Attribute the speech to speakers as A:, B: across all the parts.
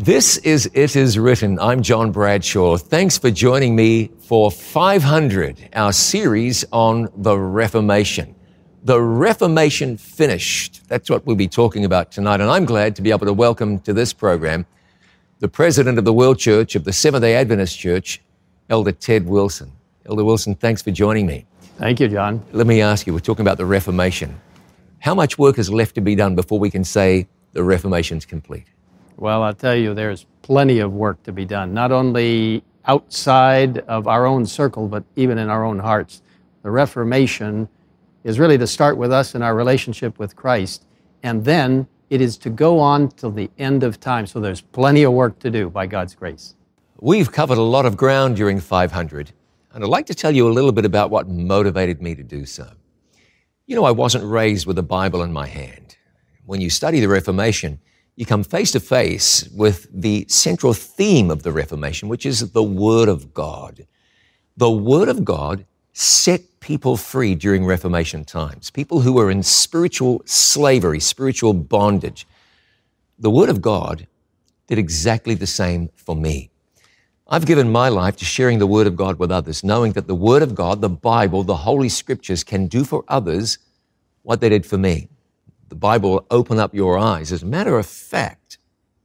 A: This is It Is Written. I'm John Bradshaw. Thanks for joining me for 500, our series on the Reformation. The Reformation finished. That's what we'll be talking about tonight. And I'm glad to be able to welcome to this program the president of the World Church of the Seventh-day Adventist Church, Elder Ted Wilson. Elder Wilson, thanks for joining me.
B: Thank you, John.
A: Let me ask you, we're talking about the Reformation. How much work is left to be done before we can say the Reformation's complete?
B: Well, I'll tell you, there's plenty of work to be done, not only outside of our own circle, but even in our own hearts. The Reformation is really to start with us in our relationship with Christ, and then it is to go on till the end of time. So there's plenty of work to do by God's grace.
A: We've covered a lot of ground during 500, and I'd like to tell you a little bit about what motivated me to do so. You know, I wasn't raised with a Bible in my hand. When you study the Reformation, you come face to face with the central theme of the Reformation, which is the Word of God. The Word of God set people free during Reformation times, people who were in spiritual slavery, spiritual bondage. The Word of God did exactly the same for me. I've given my life to sharing the Word of God with others, knowing that the Word of God, the Bible, the Holy Scriptures can do for others what they did for me. The Bible will open up your eyes. As a matter of fact,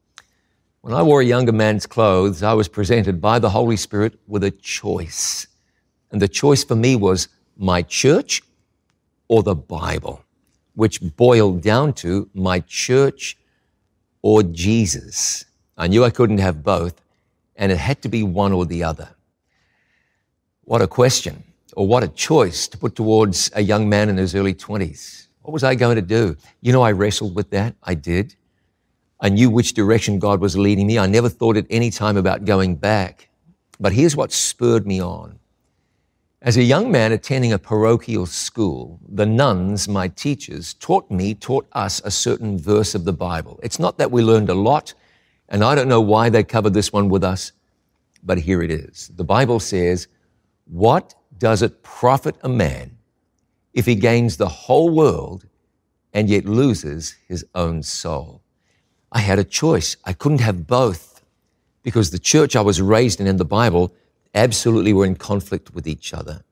A: when I wore a younger man's clothes, I was presented by the Holy Spirit with a choice. And the choice for me was my church or the Bible, which boiled down to my church or Jesus. I knew I couldn't have both, and it had to be one or the other. What a question, or what a choice to put towards a young man in his early 20s. What was I going to do? You know, I wrestled with that. I did. I knew which direction God was leading me. I never thought at any time about going back. But here's what spurred me on. As a young man attending a parochial school, the nuns, my teachers, taught us a certain verse of the Bible. It's not that we learned a lot, and I don't know why they covered this one with us, but here it is. The Bible says, "What does it profit a man if he gains the whole world and yet loses his own soul?" I had a choice. I couldn't have both because the church I was raised in and the Bible absolutely were in conflict with each other.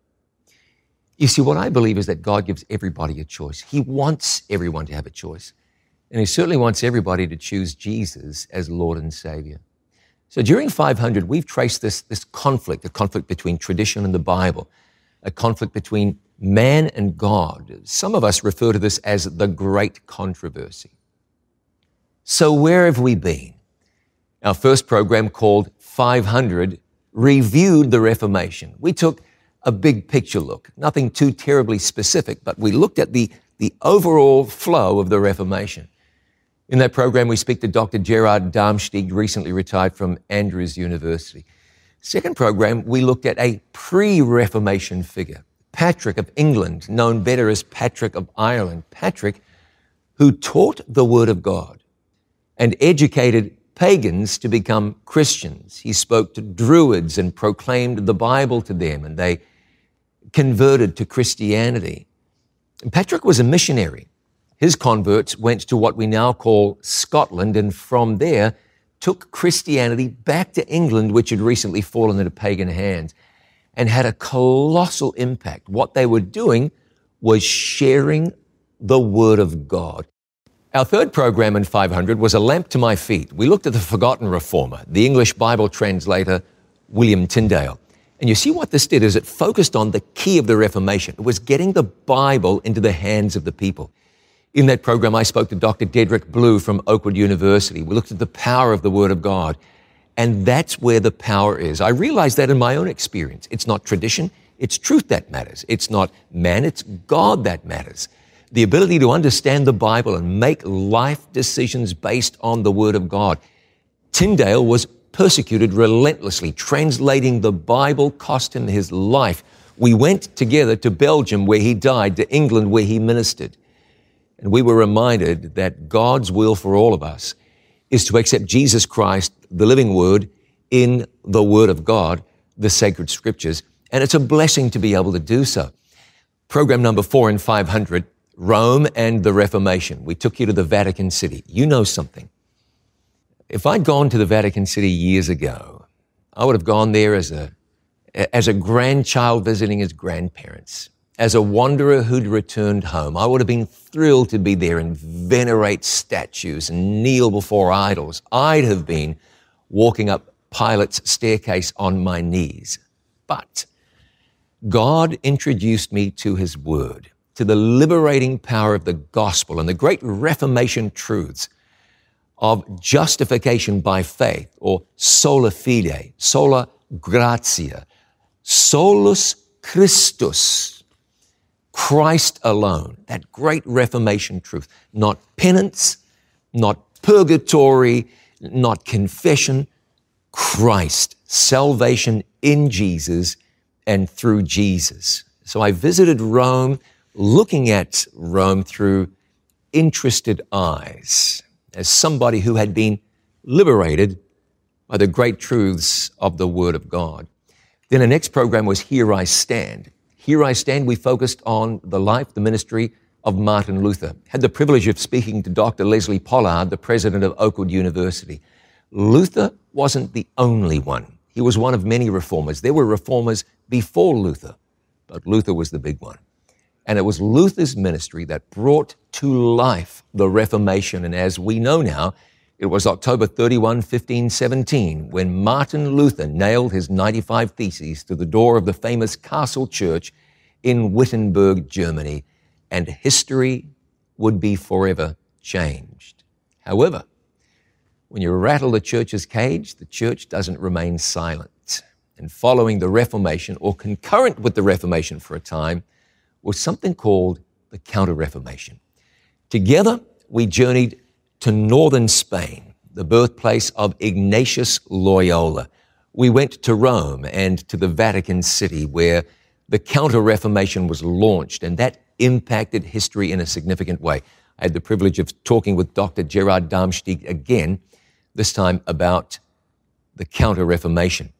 A: You see, what I believe is that God gives everybody a choice. He wants everyone to have a choice. And He certainly wants everybody to choose Jesus as Lord and Savior. So during 500, we've traced this conflict, a conflict between tradition and the Bible, a conflict between man and God. Some of us refer to this as the great controversy. So where have we been? Our first program, called 500, reviewed the Reformation. We took a big picture look, nothing too terribly specific, but we looked at the overall flow of the Reformation. In that program, we speak to Dr. Gerard Darmstadt, recently retired from Andrews University. Second program, we looked at a pre-Reformation figure, Patrick of England, known better as Patrick of Ireland. Patrick, who taught the Word of God and educated pagans to become Christians. He spoke to Druids and proclaimed the Bible to them, and they converted to Christianity. And Patrick was a missionary. His converts went to what we now call Scotland, and from there took Christianity back to England, which had recently fallen into pagan hands, and had a colossal impact. What they were doing was sharing the Word of God. Our third program in 500 was A Lamp to My Feet. We looked at the forgotten reformer, the English Bible translator, William Tyndale. And you see what this did is it focused on the key of the Reformation. It was getting the Bible into the hands of the people. In that program, I spoke to Dr. Dedrick Blue from Oakwood University. We looked at the power of the Word of God. And that's where the power is. I realized that in my own experience. It's not tradition, it's truth that matters. It's not man, it's God that matters. The ability to understand the Bible and make life decisions based on the Word of God. Tyndale was persecuted relentlessly. Translating the Bible cost him his life. We went together to Belgium where he died, to England where he ministered. And we were reminded that God's will for all of us is to accept Jesus Christ, the living Word, in the Word of God, the sacred Scriptures. And it's a blessing to be able to do so. Program number 4 in 500, Rome and the Reformation. We took you to the Vatican City. You know something. If I'd gone to the Vatican City years ago, I would have gone there as a grandchild visiting his grandparents, as a wanderer who'd returned home. I would have been thrilled to be there and venerate statues and kneel before idols. I'd have been walking up Pilate's staircase on my knees. But God introduced me to His Word, to the liberating power of the gospel and the great Reformation truths of justification by faith, or sola fide, sola gratia, solus Christus, Christ alone, that great Reformation truth. Not penance, not purgatory, not confession, Christ, salvation in Jesus and through Jesus. So I visited Rome, looking at Rome through interested eyes, as somebody who had been liberated by the great truths of the Word of God. Then the next program was Here I Stand. Here I Stand, we focused on the life, the ministry of Martin Luther. Had the privilege of speaking to Dr. Leslie Pollard, the president of Oakwood University. Luther wasn't the only one. He was one of many reformers. There were reformers before Luther, but Luther was the big one. And it was Luther's ministry that brought to life the Reformation. And as we know now, it was October 31, 1517, when Martin Luther nailed his 95 Theses to the door of the famous Castle Church in Wittenberg, Germany, and history would be forever changed. However, when you rattle the church's cage, the church doesn't remain silent. And following the Reformation, or concurrent with the Reformation for a time, was something called the Counter-Reformation. Together, we journeyed to northern Spain, the birthplace of Ignatius Loyola. We went to Rome and to the Vatican City, where the Counter-Reformation was launched, and that impacted history in a significant way. I had the privilege of talking with Dr. Gerard Darmstadt again, this time about the Counter-Reformation.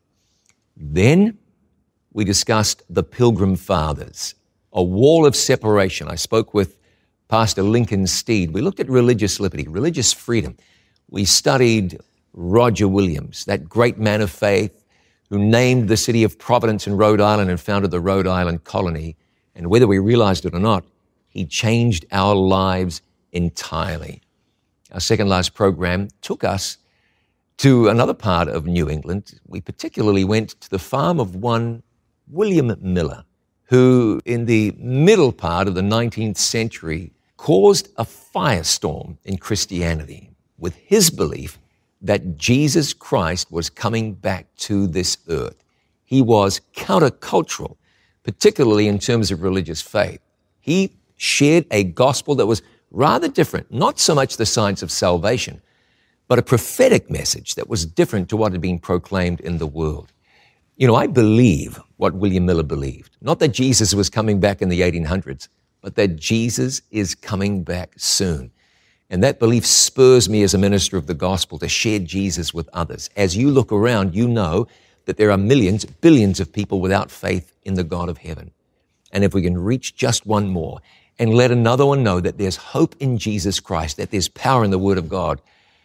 A: Then we discussed the Pilgrim Fathers, a wall of separation. I spoke with Pastor Lincoln Steed. We looked at religious liberty, religious freedom. We studied Roger Williams, that great man of faith who named the city of Providence in Rhode Island and founded the Rhode Island colony. And whether we realized it or not, he changed our lives entirely. Our second last program took us to another part of New England. We particularly went to the farm of one William Miller, who in the middle part of the 19th century caused a firestorm in Christianity with his belief that Jesus Christ was coming back to this earth. He was countercultural, particularly in terms of religious faith. He shared a gospel that was rather different, not so much the science of salvation, but a prophetic message that was different to what had been proclaimed in the world. You know, I believe what William Miller believed. Not that Jesus was coming back in the 1800s, but that Jesus is coming back soon. And that belief spurs me as a minister of the gospel to share Jesus with others. As you look around, you know that there are millions, billions of people without faith in the God of heaven. And if we can reach just one more and let another one know that there's hope in Jesus Christ, that there's power in the Word of God,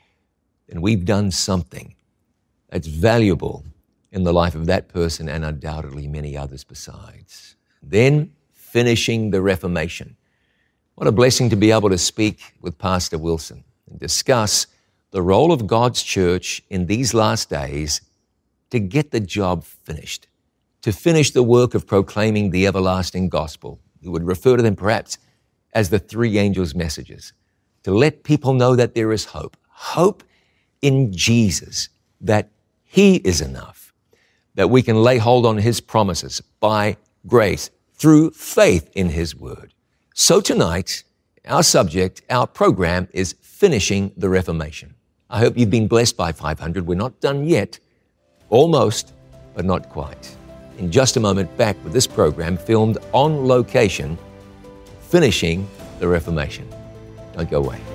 A: then we've done something that's valuable in the life of that person and undoubtedly many others besides. Then, finishing the Reformation. What a blessing to be able to speak with Pastor Wilson and discuss the role of God's church in these last days to get the job finished, to finish the work of proclaiming the everlasting gospel. We would refer to them perhaps as the three angels' messages, to let people know that there is hope, hope in Jesus, that He is enough, that we can lay hold on His promises by grace through faith in His Word. So tonight, our subject, our program is Finishing the Reformation. I hope you've been blessed by 500. We're not done yet, almost, but not quite. In just a moment, back with this program filmed on location, Finishing the Reformation. Don't go away.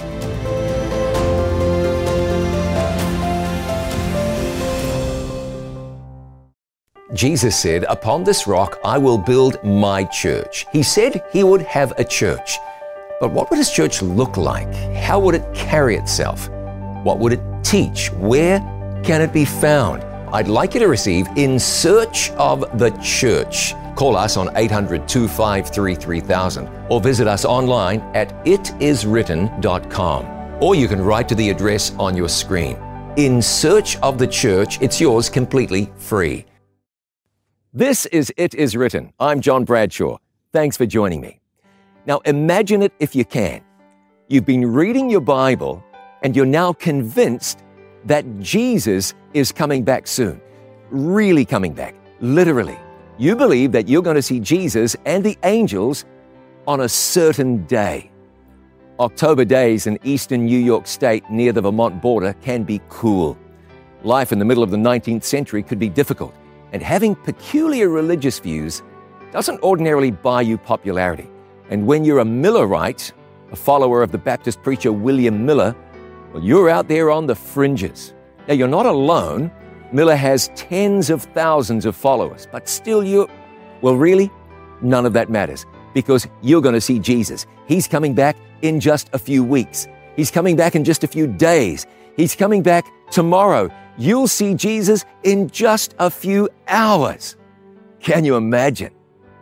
A: Jesus said, "Upon this rock I will build my church." He said He would have a church. But what would His church look like? How would it carry itself? What would it teach? Where can it be found? I'd like you to receive In Search of the Church. Call us on 800-253-3000 or visit us online at itiswritten.com. Or you can write to the address on your screen. In Search of the Church, it's yours completely free. This is It Is Written. I'm John Bradshaw. Thanks for joining me. Now imagine it if you can. You've been reading your Bible and you're now convinced that Jesus is coming back soon. Really coming back, literally. You believe that you're going to see Jesus and the angels on a certain day. October days in eastern New York State near the Vermont border can be cool. Life in the middle of the 19th century could be difficult, and having peculiar religious views doesn't ordinarily buy you popularity. And when you're a Millerite, a follower of the Baptist preacher William Miller, well, you're out there on the fringes. Now, you're not alone. Miller has tens of thousands of followers, but still well, really, none of that matters because you're going to see Jesus. He's coming back in just a few weeks. He's coming back in just a few days. He's coming back tomorrow. You'll see Jesus in just a few hours. Can you imagine?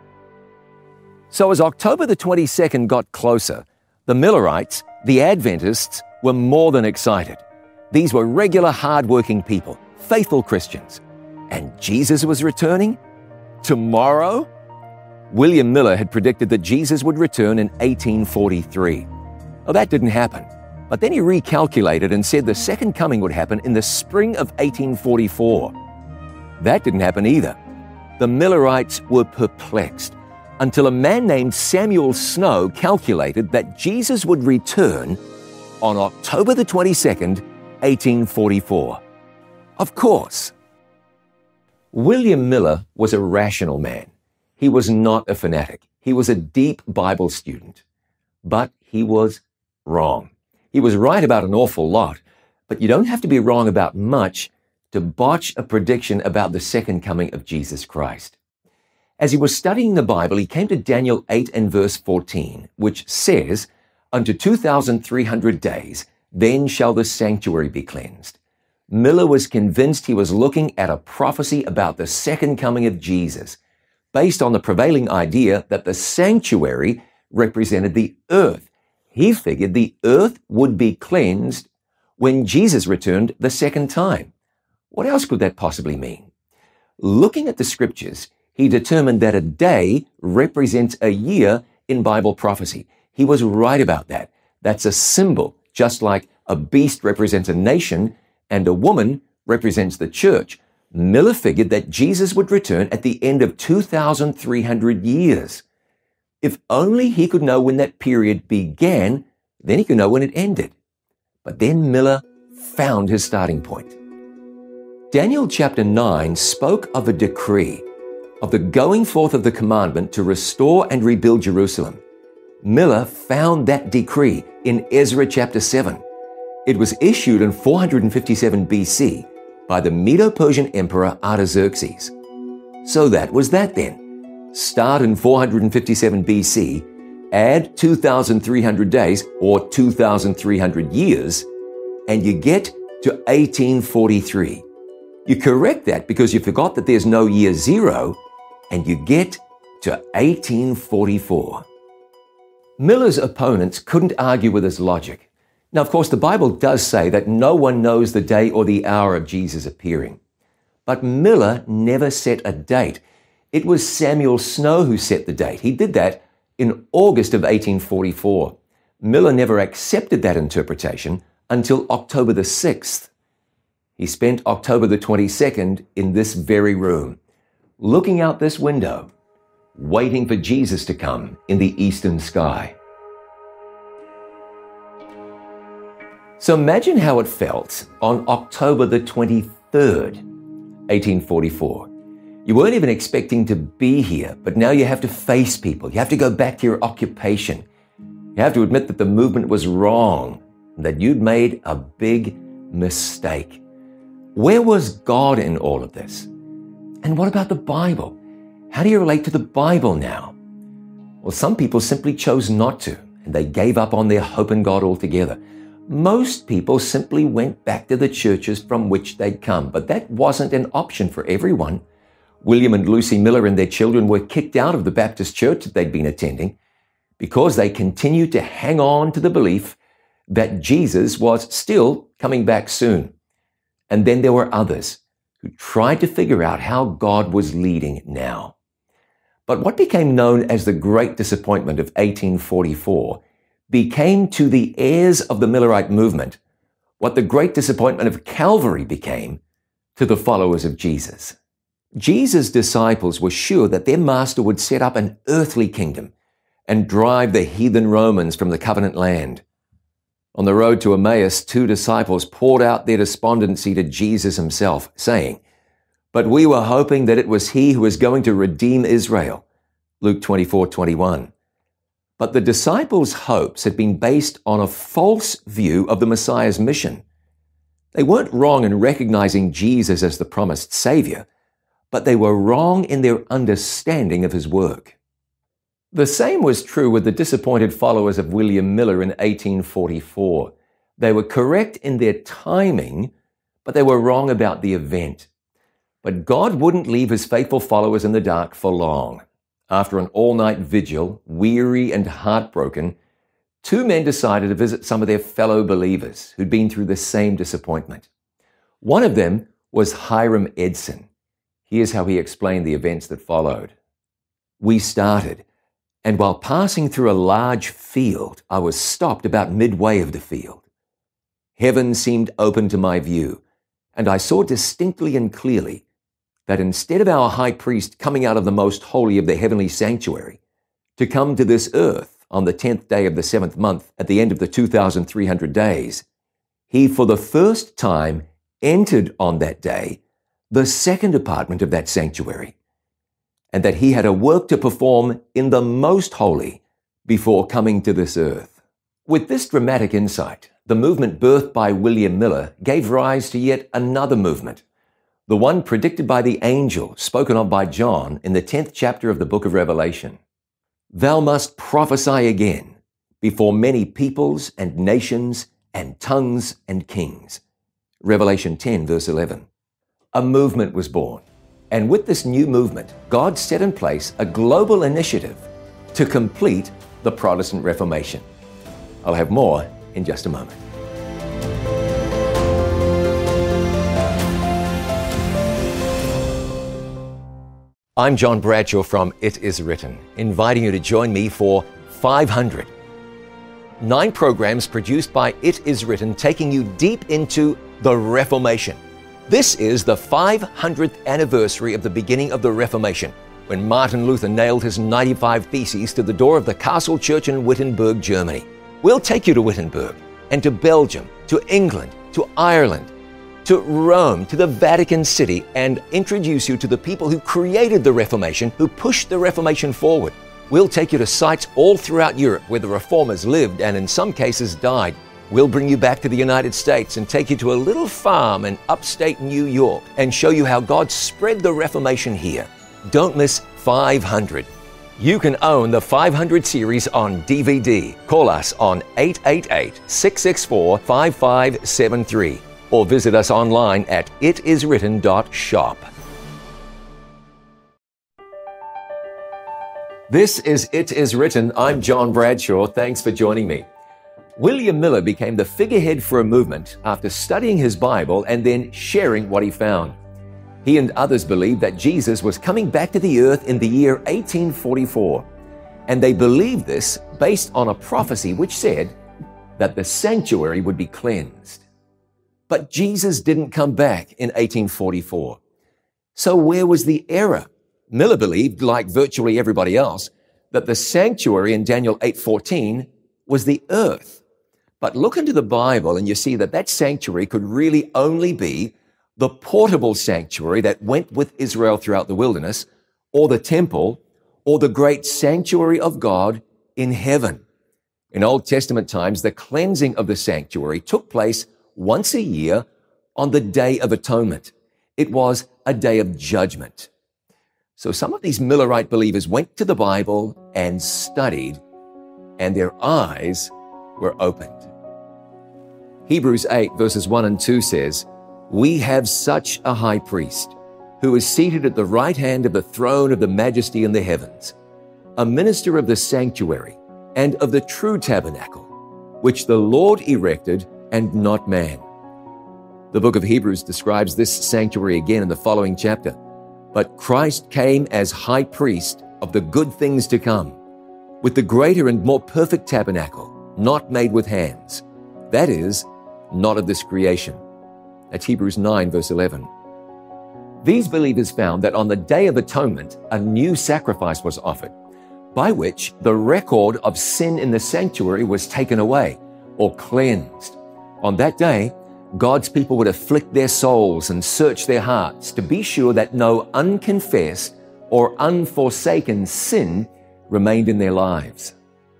A: So as October the 22nd got closer, the Millerites, the Adventists, were more than excited. These were regular, hard-working people, faithful Christians. And Jesus was returning? Tomorrow? William Miller had predicted that Jesus would return in 1843. Well, that didn't happen. But then he recalculated and said the second coming would happen in the spring of 1844. That didn't happen either. The Millerites were perplexed until a man named Samuel Snow calculated that Jesus would return on October the 22nd, 1844. Of course. William Miller was a rational man. He was not a fanatic. He was a deep Bible student. But he was wrong. He was right about an awful lot, but you don't have to be wrong about much to botch a prediction about the second coming of Jesus Christ. As he was studying the Bible, he came to Daniel 8 and verse 14, which says, "Unto 2,300 days, then shall the sanctuary be cleansed." Miller was convinced he was looking at a prophecy about the second coming of Jesus, based on the prevailing idea that the sanctuary represented the earth. He figured the earth would be cleansed when Jesus returned the second time. What else could that possibly mean? Looking at the scriptures, he determined that a day represents a year in Bible prophecy. He was right about that. That's a symbol, just like a beast represents a nation and a woman represents the church. Miller figured that Jesus would return at the end of 2,300 years. If only he could know when that period began, then he could know when it ended. But then Miller found his starting point. Daniel chapter 9 spoke of a decree, of the going forth of the commandment to restore and rebuild Jerusalem. Miller found that decree in Ezra chapter 7. It was issued in 457 BC by the Medo-Persian Emperor Artaxerxes. So that was that then. Start in 457 BC, add 2,300 days or 2,300 years, and you get to 1843. You correct that because you forgot that there's no year zero, and you get to 1844. Miller's opponents couldn't argue with his logic. Now, of course, the Bible does say that no one knows the day or the hour of Jesus appearing. But Miller never set a date. It was Samuel Snow who set the date. He did that in August of 1844. Miller never accepted that interpretation until October the 6th. He spent October the 22nd in this very room, looking out this window, waiting for Jesus to come in the eastern sky. So imagine how it felt on October the 23rd, 1844. You weren't even expecting to be here, but now you have to face people. You have to go back to your occupation. You have to admit that the movement was wrong, that you'd made a big mistake. Where was God in all of this? And what about the Bible? How do you relate to the Bible now? Well, some people simply chose not to, and they gave up on their hope in God altogether. Most people simply went back to the churches from which they'd come, but that wasn't an option for everyone. William and Lucy Miller and their children were kicked out of the Baptist church that they'd been attending because they continued to hang on to the belief that Jesus was still coming back soon. And then there were others who tried to figure out how God was leading now. But what became known as the Great Disappointment of 1844 became to the heirs of the Millerite movement what the Great Disappointment of Calvary became to the followers of Jesus. Jesus' disciples were sure that their master would set up an earthly kingdom and drive the heathen Romans from the covenant land. On the road to Emmaus, 2 disciples poured out their despondency to Jesus himself, saying, "But we were hoping that it was he who was going to redeem Israel." Luke 24:21. But the disciples' hopes had been based on a false view of the Messiah's mission. They weren't wrong in recognizing Jesus as the promised Savior, but they were wrong in their understanding of his work. The same was true with the disappointed followers of William Miller in 1844. They were correct in their timing, but they were wrong about the event. But God wouldn't leave his faithful followers in the dark for long. After an all-night vigil, weary and heartbroken, 2 men decided to visit some of their fellow believers who'd been through the same disappointment. One of them was Hiram Edson. Here's how he explained the events that followed. "We started, and while passing through a large field, I was stopped about midway of the field. Heaven seemed open to my view, and I saw distinctly and clearly that instead of our high priest coming out of the most holy of the heavenly sanctuary to come to this earth on the 10th day of the 7th month at the end of the 2,300 days, he for the first time entered on that day the second apartment of that sanctuary, and that he had a work to perform in the most holy before coming to this earth." With this dramatic insight, the movement birthed by William Miller gave rise to yet another movement, the one predicted by the angel spoken of by John in the 10th chapter of the book of Revelation. "Thou must prophesy again before many peoples and nations and tongues and kings." Revelation 10, verse 11. A movement was born, and with this new movement, God set in place a global initiative to complete the Protestant Reformation. I'll have more in just a moment. I'm John Bradshaw from It Is Written, inviting you to join me for 500. 9 programs produced by It Is Written, taking you deep into the Reformation. This is the 500th anniversary of the beginning of the Reformation, when Martin Luther nailed his 95 Theses to the door of the Castle Church in Wittenberg, Germany. We'll take you to Wittenberg and to Belgium, to England, to Ireland, to Rome, to the Vatican City, and introduce you to the people who created the Reformation, who pushed the Reformation forward. We'll take you to sites all throughout Europe where the Reformers lived and in some cases died. We'll bring you back to the United States and take you to a little farm in upstate New York and show you how God spread the Reformation here. Don't miss 500. You can own the 500 series on DVD. Call us on 888-664-5573 or visit us online at itiswritten.shop. This is It Is Written. I'm John Bradshaw. Thanks for joining me. William Miller became the figurehead for a movement after studying his Bible and then sharing what he found. He and others believed that Jesus was coming back to the earth in the year 1844, and they believed this based on a prophecy which said that the sanctuary would be cleansed. But Jesus didn't come back in 1844. So where was the error? Miller believed, like virtually everybody else, that the sanctuary in Daniel 8:14 was the earth. But look into the Bible and you see that that sanctuary could really only be the portable sanctuary that went with Israel throughout the wilderness, or the temple, or the great sanctuary of God in heaven. In Old Testament times, the cleansing of the sanctuary took place once a year on the Day of Atonement. It was a day of judgment. So some of these Millerite believers went to the Bible and studied, and their eyes were opened. Hebrews 8 verses 1 and 2 says, "We have such a high priest, who is seated at the right hand of the throne of the majesty in the heavens, a minister of the sanctuary and of the true tabernacle, which the Lord erected and not man." The book of Hebrews describes this sanctuary again in the following chapter. "But Christ came as high priest of the good things to come, with the greater and more perfect tabernacle, not made with hands, that is, not of this creation." That's Hebrews 9 verse 11. These believers found that on the Day of Atonement, a new sacrifice was offered, by which the record of sin in the sanctuary was taken away or cleansed. On that day, God's people would afflict their souls and search their hearts to be sure that no unconfessed or unforsaken sin remained in their lives.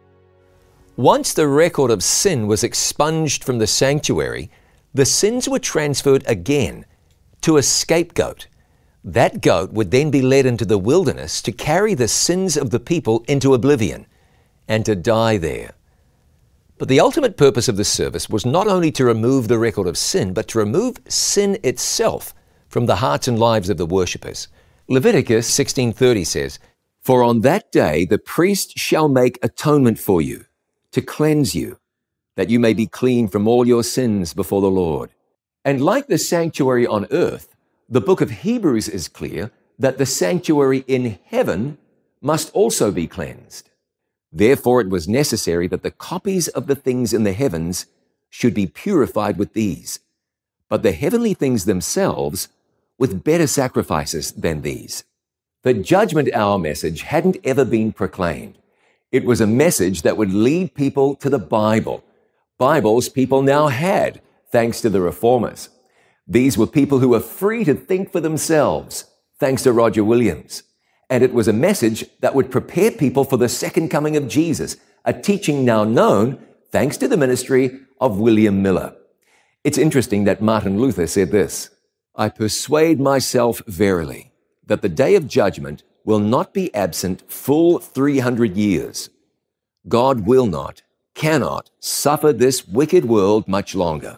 A: Once the record of sin was expunged from the sanctuary, the sins were transferred again to a scapegoat. That goat would then be led into the wilderness to carry the sins of the people into oblivion and to die there. But the ultimate purpose of this service was not only to remove the record of sin, but to remove sin itself from the hearts and lives of the worshippers. Leviticus 16:30 says, "For on that day the priest shall make atonement for you, to cleanse you, that you may be clean from all your sins before the Lord." And like the sanctuary on earth, the book of Hebrews is clear that the sanctuary in heaven must also be cleansed. Therefore, it was necessary that the copies of the things in the heavens should be purified with these, but the heavenly things themselves with better sacrifices than these. The judgment hour message hadn't ever been proclaimed. It was a message that would lead people to the Bible. Bibles people now had, thanks to the reformers. These were people who were free to think for themselves, thanks to Roger Williams. And it was a message that would prepare people for the second coming of Jesus, a teaching now known thanks to the ministry of William Miller. It's interesting that Martin Luther said this, "I persuade myself verily that the day of judgment will not be absent full 300 years. God will not, cannot suffer this wicked world much longer."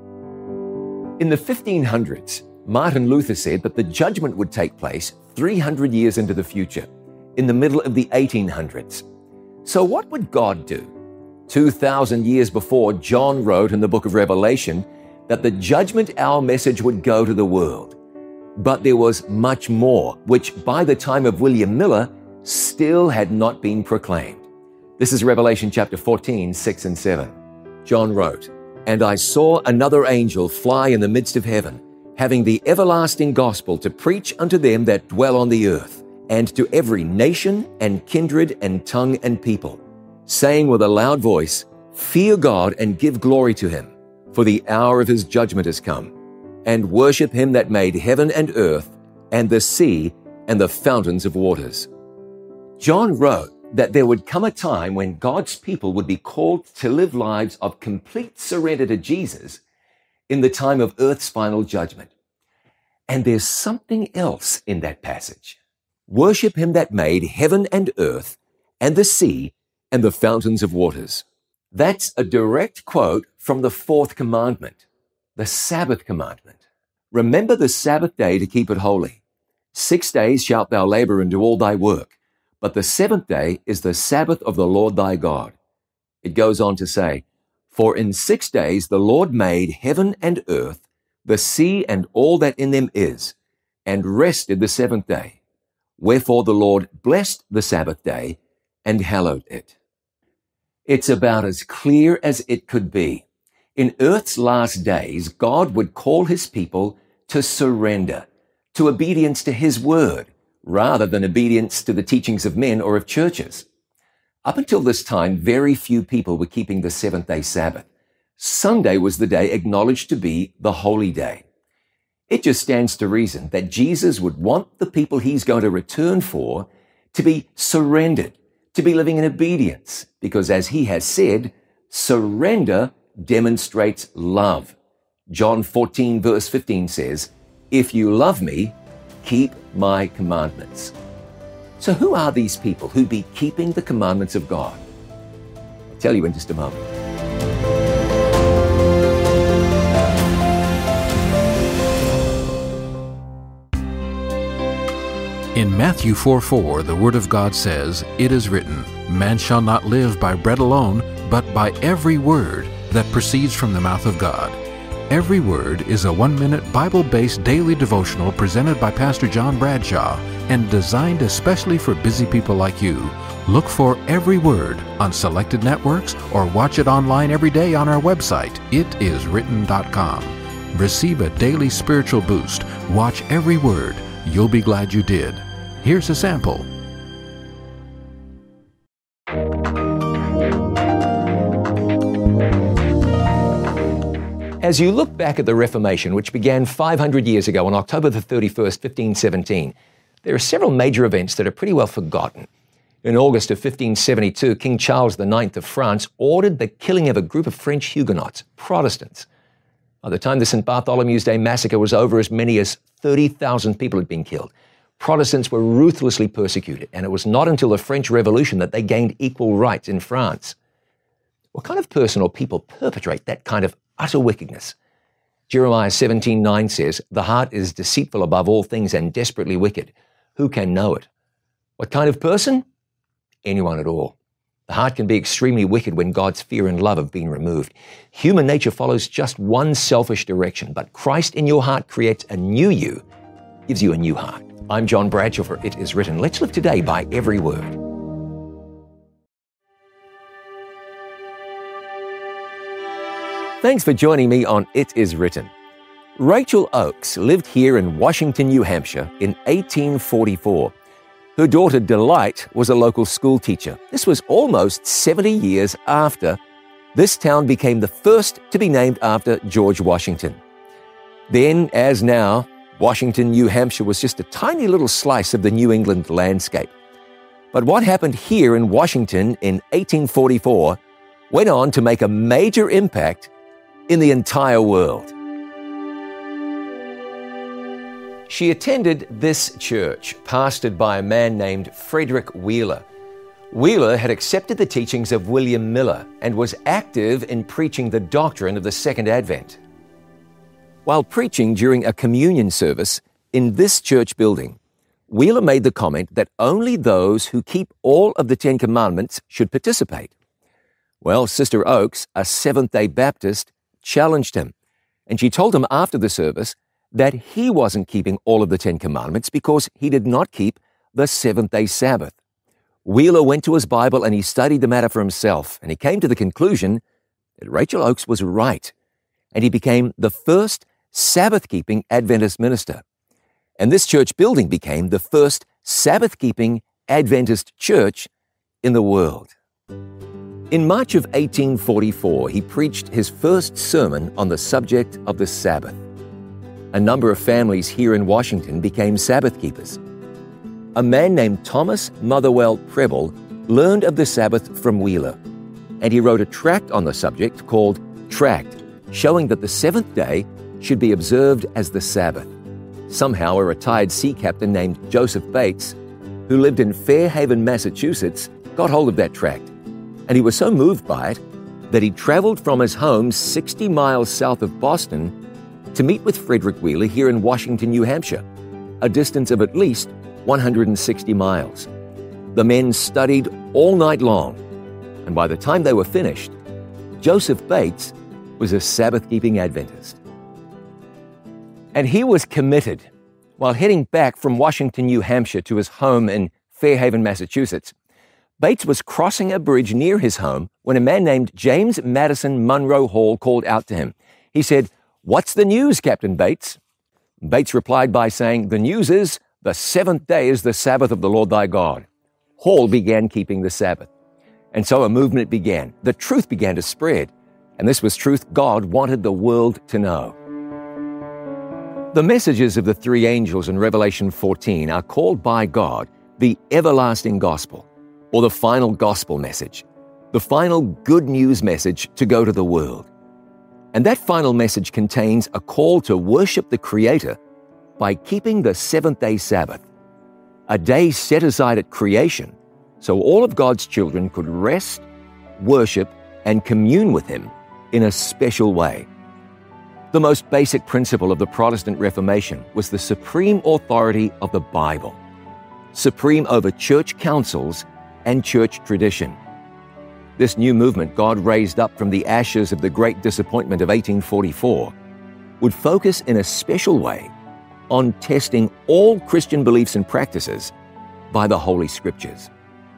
A: In the 1500s, Martin Luther said that the judgment would take place 300 years into the future, in the middle of the 1800s. So what would God do? 2,000 years before, John wrote in the book of Revelation that the judgment hour message would go to the world. But there was much more, which by the time of William Miller still had not been proclaimed. This is Revelation chapter 14, 6 and 7. John wrote, "And I saw another angel fly in the midst of heaven, having the everlasting gospel to preach unto them that dwell on the earth, and to every nation and kindred and tongue and people, saying with a loud voice, Fear God and give glory to him, for the hour of his judgment is come, and worship him that made heaven and earth, and the sea, and the fountains of waters." John wrote that there would come a time when God's people would be called to live lives of complete surrender to Jesus in the time of earth's final judgment. And there's something else in that passage. Worship him that made heaven and earth, and the sea, and the fountains of waters. That's a direct quote from the fourth commandment, the Sabbath commandment. Remember the Sabbath day to keep it holy. 6 days shalt thou labor and do all thy work, but the seventh day is the Sabbath of the Lord thy God. It goes on to say, "For in 6 days the Lord made heaven and earth, the sea and all that in them is, and rested the seventh day. Wherefore the Lord blessed the Sabbath day and hallowed it." It's about as clear as it could be. In earth's last days, God would call his people to surrender, to obedience to his word, rather than obedience to the teachings of men or of churches. Up until this time, very few people were keeping the seventh-day Sabbath. Sunday was the day acknowledged to be the holy day. It just stands to reason that Jesus would want the people he's going to return for to be surrendered, to be living in obedience, because as he has said, surrender demonstrates love. John 14 verse 15 says, "If you love me, keep my commandments." So who are these people who be keeping the commandments of God? I'll tell you in just a moment.
C: In Matthew 4:4, the Word of God says, "It is written, man shall not live by bread alone, but by every word that proceeds from the mouth of God." Every Word is a 1-minute Bible-based daily devotional presented by Pastor John Bradshaw and designed especially for busy people like you. Look for Every Word on selected networks or watch it online every day on our website, itiswritten.com. Receive a daily spiritual boost. Watch Every Word. You'll be glad you did. Here's a sample.
A: As you look back at the Reformation, which began 500 years ago on October the 31st, 1517, there are several major events that are pretty well forgotten. In August of 1572, King Charles IX of France ordered the killing of a group of French Huguenots, Protestants. By the time the St. Bartholomew's Day massacre was over, as many as 30,000 people had been killed. Protestants were ruthlessly persecuted, and it was not until the French Revolution that they gained equal rights in France. What kind of person or people perpetrate that kind of utter wickedness? Jeremiah 17:9 says, "The heart is deceitful above all things and desperately wicked. Who can know it?" What kind of person? Anyone at all. The heart can be extremely wicked when God's fear and love have been removed. Human nature follows just one selfish direction, but Christ in your heart creates a new you, gives you a new heart. I'm John Bradshaw for It Is Written. Let's live today by every word. Thanks for joining me on It Is Written. Rachel Oakes lived here in Washington, New Hampshire in 1844. Her daughter Delight was a local school teacher. This was almost 70 years after this town became the first to be named after George Washington. Then, as now, Washington, New Hampshire was just a tiny little slice of the New England landscape. But what happened here in Washington in 1844 went on to make a major impact in the entire world. She attended this church, pastored by a man named Frederick Wheeler. Wheeler had accepted the teachings of William Miller and was active in preaching the doctrine of the Second Advent. While preaching during a communion service in this church building, Wheeler made the comment that only those who keep all of the 10 Commandments should participate. Well, Sister Oakes, a Seventh-day Baptist, challenged him, and she told him after the service that he wasn't keeping all of the 10 Commandments because he did not keep the seventh-day Sabbath. Wheeler went to his Bible and he studied the matter for himself, and he came to the conclusion that Rachel Oakes was right, and he became the first Sabbath-keeping Adventist minister. And this church building became the first Sabbath-keeping Adventist church in the world. In March of 1844, he preached his first sermon on the subject of the Sabbath. A number of families here in Washington became Sabbath keepers. A man named Thomas Motherwell Preble learned of the Sabbath from Wheeler, and he wrote a tract on the subject called Tract, showing that the seventh day should be observed as the Sabbath. Somehow, a retired sea captain named Joseph Bates, who lived in Fairhaven, Massachusetts, got hold of that tract, and he was so moved by it that he traveled from his home 60 miles south of Boston to meet with Frederick Wheeler here in Washington, New Hampshire, a distance of at least 160 miles. The men studied all night long, and by the time they were finished, Joseph Bates was a Sabbath-keeping Adventist. And he was committed. While heading back from Washington, New Hampshire to his home in Fairhaven, Massachusetts, Bates was crossing a bridge near his home when a man named James Madison Monroe Hall called out to him. He said, "What's the news, Captain Bates?" Bates replied by saying, "The news is, the seventh day is the Sabbath of the Lord thy God." Hall began keeping the Sabbath. And so a movement began. The truth began to spread. And this was truth God wanted the world to know. The messages of the three angels in Revelation 14 are called by God the everlasting gospel, or the final gospel message, the final good news message to go to the world. And that final message contains a call to worship the Creator by keeping the seventh-day Sabbath, a day set aside at creation so all of God's children could rest, worship, and commune with Him in a special way. The most basic principle of the Protestant Reformation was the supreme authority of the Bible. supreme over church councils and church tradition. This new movement God raised up from the ashes of the Great Disappointment of 1844 would focus in a special way on testing all Christian beliefs and practices by the Holy Scriptures.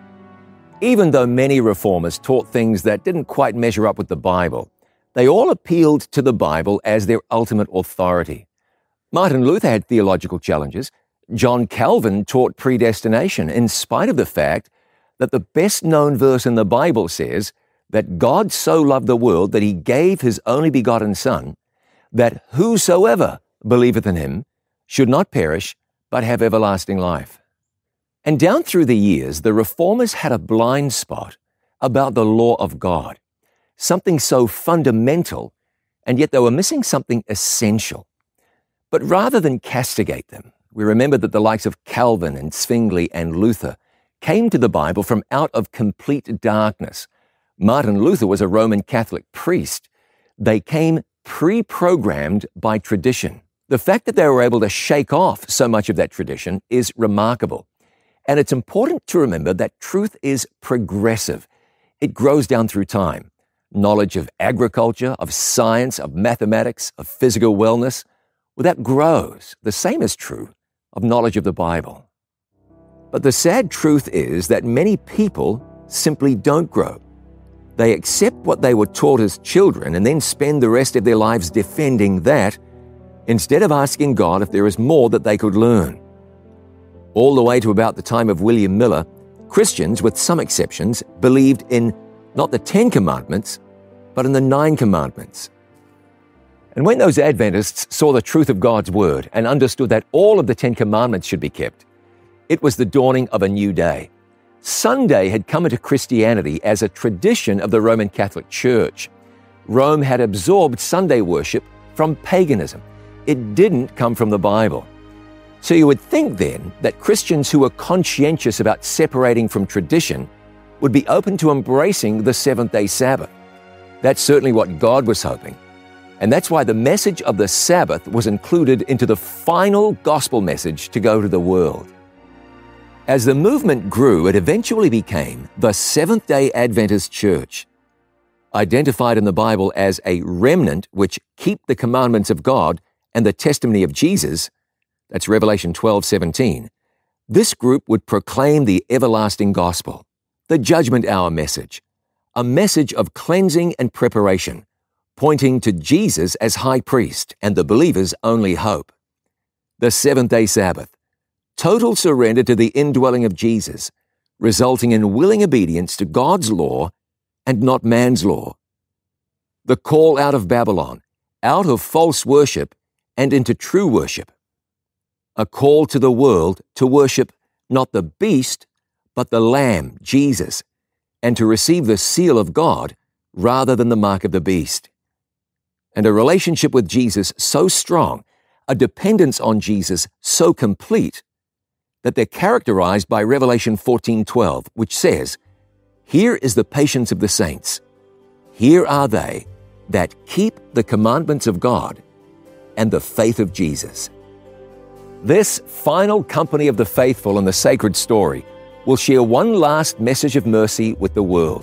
A: Even though many reformers taught things that didn't quite measure up with the Bible, they all appealed to the Bible as their ultimate authority. Martin Luther had theological challenges. John Calvin taught predestination in spite of the fact that the best-known verse in the Bible says that God so loved the world that he gave his only begotten Son, that whosoever believeth in him should not perish, but have everlasting life. And down through the years, the Reformers had a blind spot about the law of God, something so fundamental, and yet they were missing something essential. But rather than castigate them, we remember that the likes of Calvin and Zwingli and Luther came to the Bible from out of complete darkness. Martin Luther was a Roman Catholic priest. They came pre-programmed by tradition. The fact that they were able to shake off so much of that tradition is remarkable. And it's important to remember that truth is progressive. It grows down through time. Knowledge of agriculture, of science, of mathematics, of physical wellness, well, that grows. The same is true of knowledge of the Bible. But the sad truth is that many people simply don't grow. They accept what they were taught as children and then spend the rest of their lives defending that instead of asking God if there is more that they could learn. All the way to about the time of William Miller, Christians, with some exceptions, believed in not the 10 Commandments, but in the 9 Commandments. And when those Adventists saw the truth of God's Word and understood that all of the 10 Commandments should be kept, it was the dawning of a new day. Sunday had come into Christianity as a tradition of the Roman Catholic Church. Rome had absorbed Sunday worship from paganism. It didn't come from the Bible. So you would think then that Christians who were conscientious about separating from tradition would be open to embracing the seventh-day Sabbath. That's certainly what God was hoping. And that's why the message of the Sabbath was included into the final gospel message to go to the world. As the movement grew, it eventually became the Seventh-day Adventist Church. Identified in the Bible as a remnant which keep the commandments of God and the testimony of Jesus, that's Revelation 12:17, this group would proclaim the everlasting gospel, the judgment hour message, a message of cleansing and preparation, pointing to Jesus as high priest and the believer's only hope. The seventh-day Sabbath, total surrender to the indwelling of Jesus, resulting in willing obedience to God's law and not man's law. The call out of Babylon, out of false worship and into true worship. A call to the world to worship not the beast, but the Lamb, Jesus, and to receive the seal of God rather than the mark of the beast. And a relationship with Jesus so strong, a dependence on Jesus so complete, that they're characterized by Revelation 14:12, which says, "Here is the patience of the saints. Here are they that keep the commandments of God and the faith of Jesus." This final company of the faithful in the sacred story will share one last message of mercy with the world.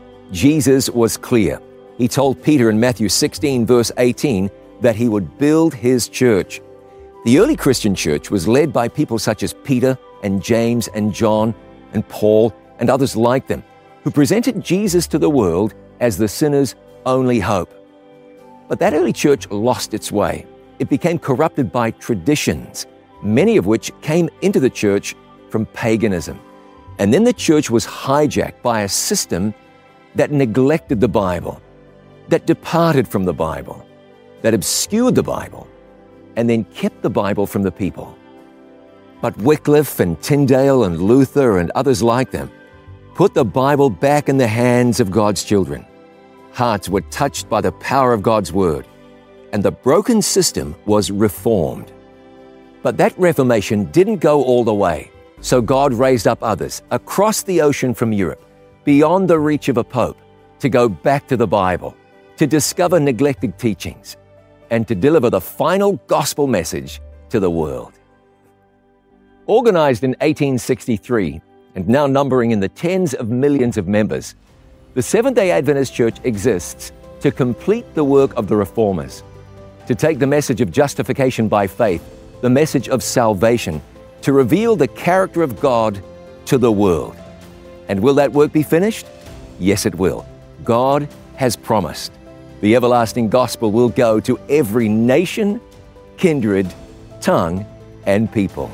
A: Jesus was clear. He told Peter in Matthew 16, verse 18, that he would build his church. The early Christian church was led by people such as Peter and James and John and Paul and others like them, who presented Jesus to the world as the sinner's only hope. But that early church lost its way. It became corrupted by traditions, many of which came into the church from paganism. And then the church was hijacked by a system that neglected the Bible, that departed from the Bible, that obscured the Bible, and then kept the Bible from the people. But Wycliffe and Tyndale and Luther and others like them put the Bible back in the hands of God's children. Hearts were touched by the power of God's Word, and the broken system was reformed. But that reformation didn't go all the way, so God raised up others across the ocean from Europe, beyond the reach of a pope, to go back to the Bible, to discover neglected teachings, and to deliver the final gospel message to the world. Organized in 1863 and now numbering in the tens of millions of members, the Seventh-day Adventist Church exists to complete the work of the Reformers, to take the message of justification by faith, the message of salvation, to reveal the character of God to the world. And will that work be finished? Yes, it will. God has promised. The everlasting gospel will go to every nation, kindred, tongue, and people.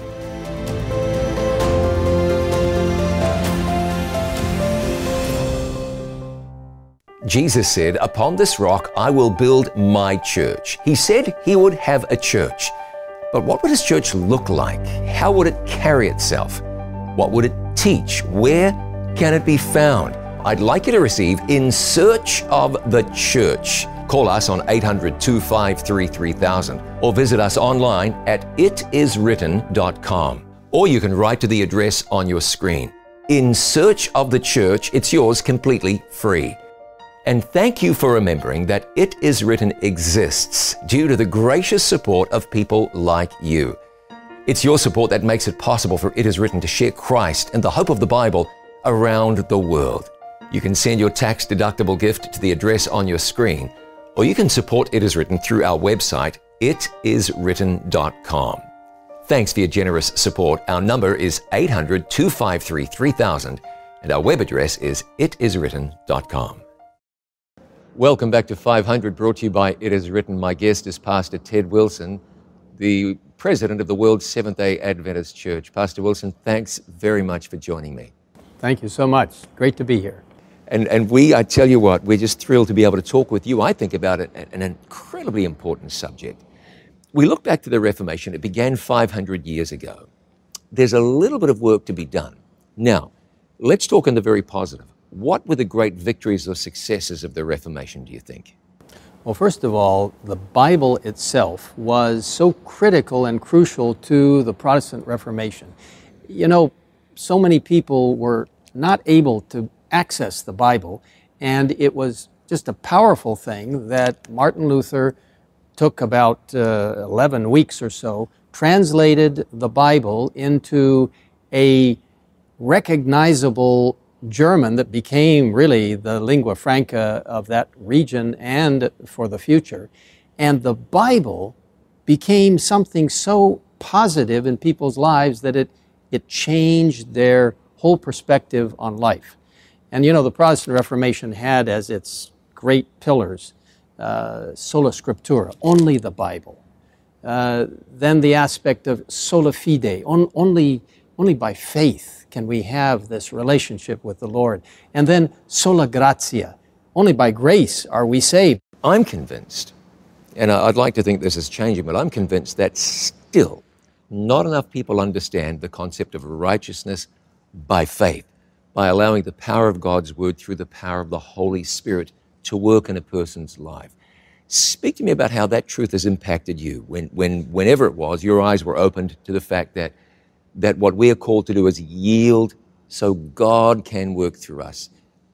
A: Jesus said, "Upon this rock I will build my church." He said he would have a church. But what would his church look like? How would it carry itself? What would it teach? Where can it be found? I'd like you to receive In Search of the Church. Call us on 800-253-3000 or visit us online at itiswritten.com. Or you can write to the address on your screen. In Search of the Church, it's yours completely free. And thank you for remembering that It Is Written exists due to the gracious support of people like you. It's your support that makes it possible for It Is Written to share Christ and the hope of the Bible around the world. You can send your tax-deductible gift to the address on your screen, or you can support It Is Written through our website, itiswritten.com. Thanks for your generous support. Our number is 800-253-3000, and our web address is itiswritten.com. Welcome back to 500, brought to you by It Is Written. My guest is Pastor Ted Wilson, the president of the World Seventh-day Adventist Church. Pastor Wilson, thanks very much for joining me.
B: Thank you so much. Great to be here.
A: And I tell you what, we're just thrilled to be able to talk with you. I think about it, an incredibly important subject. We look back to the Reformation. It began 500 years ago. There's a little bit of work to be done. Now, let's talk in the very positive. What were the great victories or successes of the Reformation, do you think?
B: Well, first of all, the Bible itself was so critical and crucial to the Protestant Reformation. You know, so many people were not able to access the Bible, and it was just a powerful thing that Martin Luther took about 11 weeks or so, translated the Bible into a recognizable German that became really the lingua franca of that region and for the future. And the Bible became something so positive in people's lives that it changed their whole perspective on life. And you know, the Protestant Reformation had as its great pillars sola scriptura, only the Bible. Then the aspect of sola fide, only by faith can we have this relationship with the Lord. And then sola gratia, only by grace are we saved.
A: I'm convinced, and I'd like to think this is changing, but I'm convinced that still not enough people understand the concept of righteousness by faith, by allowing the power of God's Word through the power of the Holy Spirit to work in a person's life. Speak to me about how that truth has impacted you whenever it was, your eyes were opened to the fact that what we are called to do is yield so God can work through us.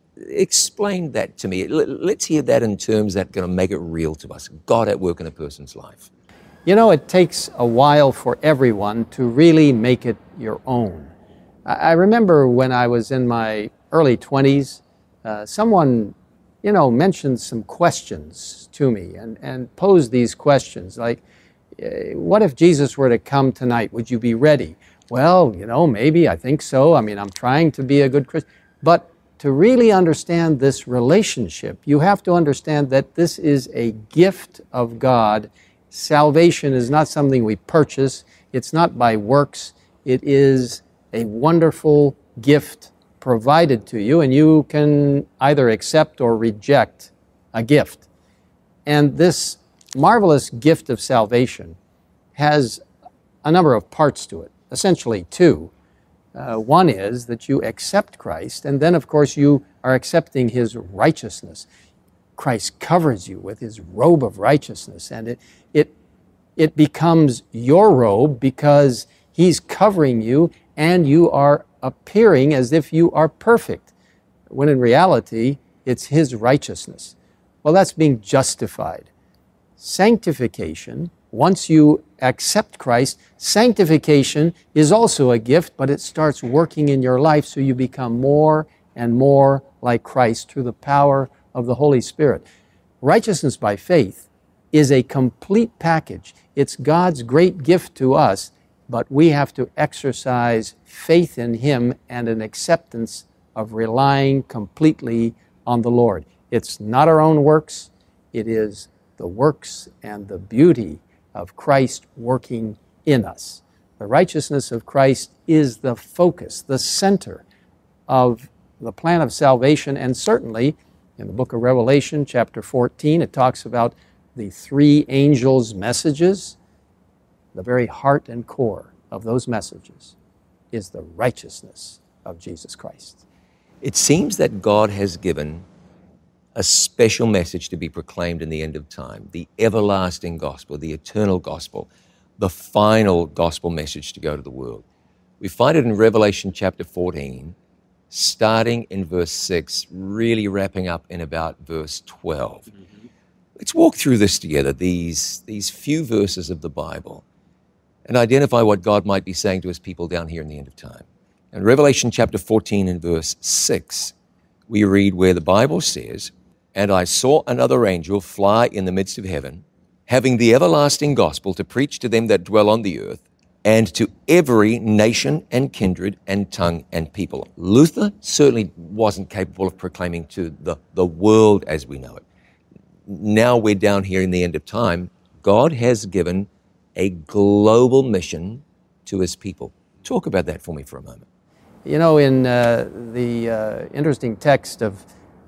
A: Explain that to me. Let's hear that in terms that are going to make it real to us. God at work in a person's life.
B: You know, it takes a while for everyone to really make it your own. I remember when I was in my early 20s, someone, mentioned some questions to me and posed these questions like, what if Jesus were to come tonight? Would you be ready? Well, maybe, I think so. I mean, I'm trying to be a good Christian. But to really understand this relationship, you have to understand that this is a gift of God. Salvation is not something we purchase. It's not by works. It is a wonderful gift provided to you, and you can either accept or reject a gift. And this marvelous gift of salvation has a number of parts to it, essentially two. One is that you accept Christ, and then, of course, you are accepting His righteousness. Christ covers you with His robe of righteousness, and it becomes your robe because He's covering you, and you are appearing as if you are perfect, when in reality, it's His righteousness. Well, that's being justified. Sanctification Once you accept Christ, sanctification is also a gift, but it starts working in your life so you become more and more like Christ through the power of the Holy Spirit. Righteousness by faith is a complete package. It's God's great gift to us, but we have to exercise faith in Him and an acceptance of relying completely on the Lord. It's not our own works, it is the works and the beauty of Christ working in us. The righteousness of Christ is the focus, the center of the plan of salvation, and certainly in the book of Revelation, chapter 14, it talks about the three angels' messages. The very heart and core of those messages is the righteousness of Jesus Christ.
A: It seems that God has given a special message to be proclaimed in the end of time, the everlasting gospel, the eternal gospel, the final gospel message to go to the world. We find it in Revelation chapter 14, starting in verse 6, really wrapping up in about verse 12. Let's walk through this together, these few verses of the Bible, and identify what God might be saying to His people down here in the end of time. In Revelation chapter 14 and verse 6, we read where the Bible says, "And I saw another angel fly in the midst of heaven, having the everlasting gospel to preach to them that dwell on the earth, and to every nation and kindred and tongue and people." Luther certainly wasn't capable of proclaiming to the world as we know it. Now we're down here in the end of time. God has given a global mission to His people. Talk about that for me for a moment.
B: You know, in the interesting text of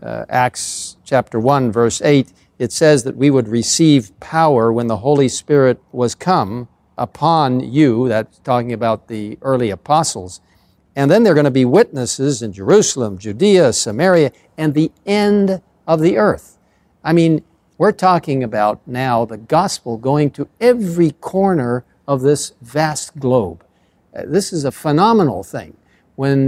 B: Acts chapter 1, verse 8, it says that we would receive power when the Holy Spirit was come upon you. That's talking about the early apostles. And then they're going to be witnesses in Jerusalem, Judea, Samaria, and the end of the earth. I mean, we're talking about now the gospel going to every corner of this vast globe. This is a phenomenal thing. When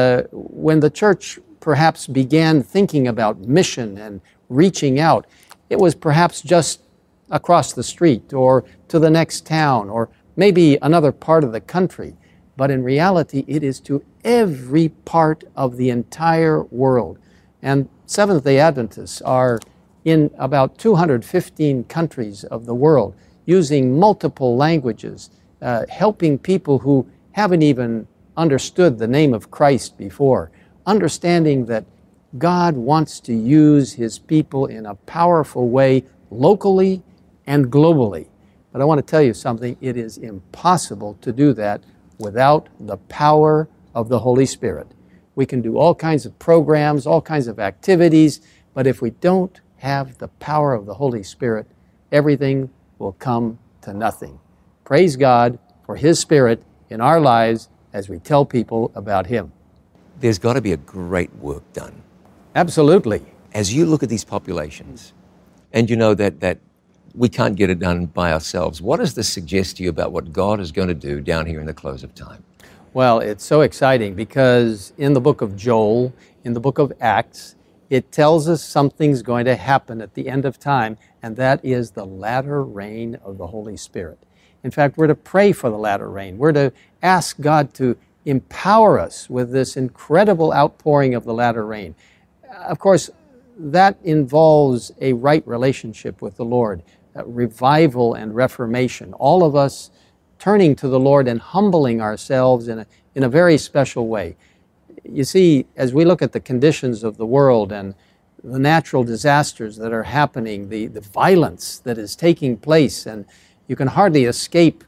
B: the church perhaps began thinking about mission and reaching out, it was perhaps just across the street or to the next town or maybe another part of the country. But in reality, it is to every part of the entire world. And Seventh-day Adventists are in about 215 countries of the world, using multiple languages, helping people who haven't even understood the name of Christ before, understanding that God wants to use His people in a powerful way locally and globally. But I want to tell you something, it is impossible to do that without the power of the Holy Spirit. We can do all kinds of programs, all kinds of activities, but if we don't have the power of the Holy Spirit, everything will come to nothing. Praise God for His Spirit in our lives as we tell people about Him.
A: There's got to be a great work done.
B: Absolutely.
A: As you look at these populations, and you know that we can't get it done by ourselves, what does this suggest to you about what God is going to do down here in the close of time?
B: Well, it's so exciting because in the book of Joel, in the book of Acts, it tells us something's going to happen at the end of time, and that is the latter rain of the Holy Spirit. In fact, we're to pray for the latter rain. We're to ask God to empower us with this incredible outpouring of the latter rain. Of course, that involves a right relationship with the Lord, revival and reformation, all of us turning to the Lord and humbling ourselves in a very special way. You see, as we look at the conditions of the world and the natural disasters that are happening, the violence that is taking place, and you can hardly escape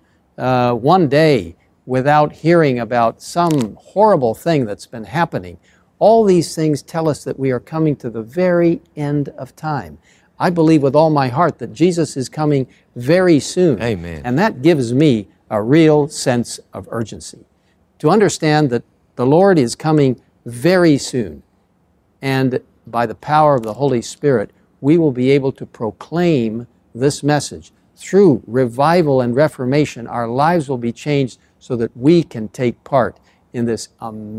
B: one day without hearing about some horrible thing that's been happening. All these things tell us that we are coming to the very end of time. I believe with all my heart that Jesus is coming very soon.
A: Amen.
B: And that gives me a real sense of urgency to understand that the Lord is coming very soon. And by the power of the Holy Spirit, we will be able to proclaim this message. Through revival and reformation, our lives will be changed so that we can take part in this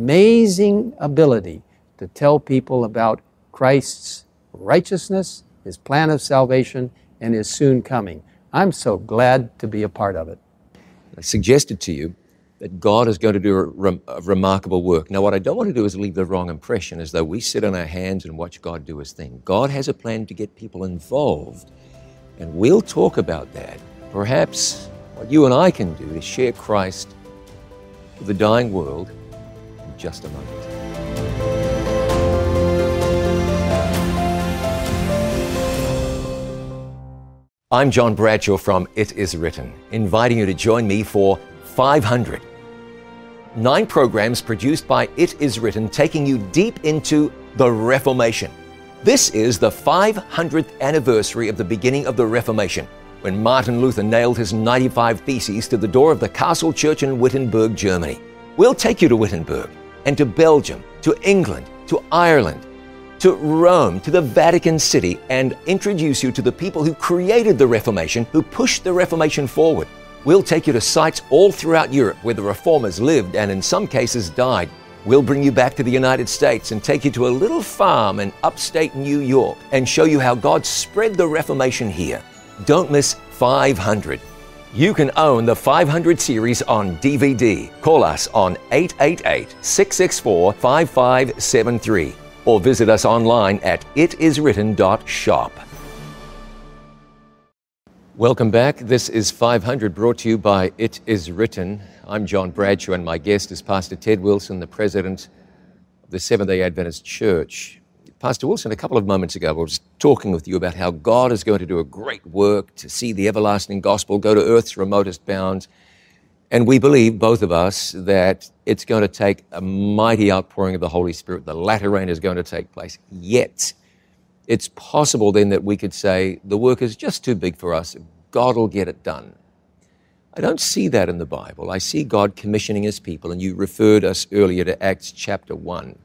B: amazing ability to tell people about Christ's righteousness, His plan of salvation, and His soon coming. I'm so glad to be a part of it.
A: I suggested to you that God is going to do a remarkable work. Now, what I don't want to do is leave the wrong impression as though we sit on our hands and watch God do His thing. God has a plan to get people involved, and we'll talk about that. Perhaps what you and I can do is share Christ with the dying world in just a moment. I'm John Bradshaw from It Is Written, inviting you to join me for 500. 9 programs produced by It Is Written, taking you deep into the Reformation. This is the 500th anniversary of the beginning of the Reformation, when Martin Luther nailed his 95 Theses to the door of the Castle Church in Wittenberg, Germany. We'll take you to Wittenberg and to Belgium, to England, to Ireland, to Rome, to the Vatican City, and introduce you to the people who created the Reformation, who pushed the Reformation forward. We'll take you to sites all throughout Europe where the Reformers lived and in some cases died. We'll bring you back to the United States and take you to a little farm in upstate New York and show you how God spread the Reformation here. Don't miss 500. You can own the 500 series on DVD. Call us on 888-664-5573 or visit us online at itiswritten.shop. Welcome back. This is 500, brought to you by It Is Written. I'm John Bradshaw, and my guest is Pastor Ted Wilson, the president of the Seventh-day Adventist Church. Pastor Wilson, a couple of moments ago, I was talking with you about how God is going to do a great work to see the everlasting gospel go to earth's remotest bounds. And we believe, both of us, that it's going to take a mighty outpouring of the Holy Spirit. The latter rain is going to take place. Yet, it's possible then that we could say the work is just too big for us. God will get it done. I don't see that in the Bible. I see God commissioning His people, and you referred us earlier to Acts chapter 1.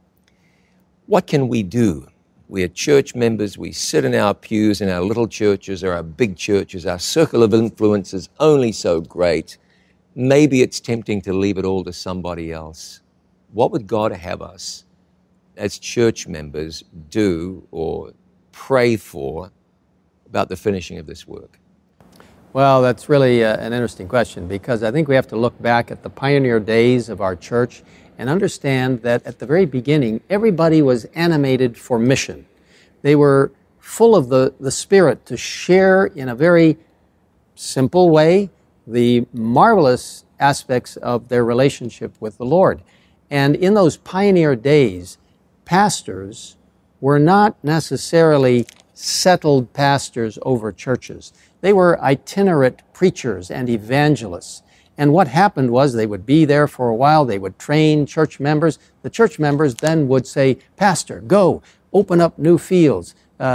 A: What can we do? We are church members. We sit in our pews in our little churches or our big churches. Our circle of influence is only so great. Maybe it's tempting to leave it all to somebody else. What would God have us as church members do or pray for about the finishing of this work?
B: Well, that's really an interesting question, because I think we have to look back at the pioneer days of our church and understand that at the very beginning, everybody was animated for mission. They were full of the Spirit to share in a very simple way the marvelous aspects of their relationship with the Lord. And in those pioneer days, pastors were not necessarily settled pastors over churches. They were itinerant preachers and evangelists. And what happened was they would be there for a while, they would train church members. The church members then would say, "Pastor, go, open up new fields,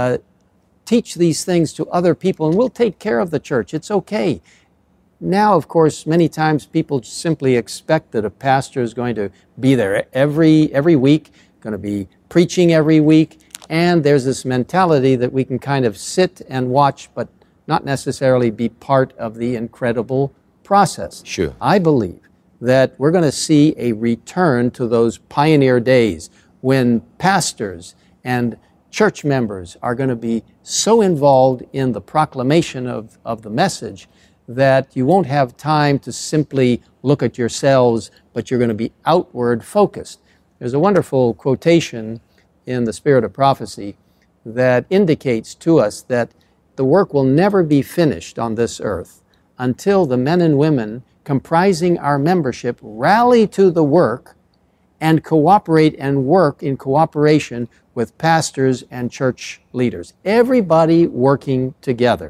B: teach these things to other people, and we'll take care of the church. It's okay." Now, of course, many times people simply expect that a pastor is going to be there every week, going to be preaching every week, and there's this mentality that we can kind of sit and watch, but not necessarily be part of the incredible process.
A: Sure.
B: I believe that we're going to see a return to those pioneer days when pastors and church members are going to be so involved in the proclamation of the message that you won't have time to simply look at yourselves, but you're going to be outward focused. There's a wonderful quotation in the Spirit of Prophecy that indicates to us that the work will never be finished on this earth until the men and women comprising our membership rally to the work and cooperate and work in cooperation with pastors and church leaders. Everybody working together.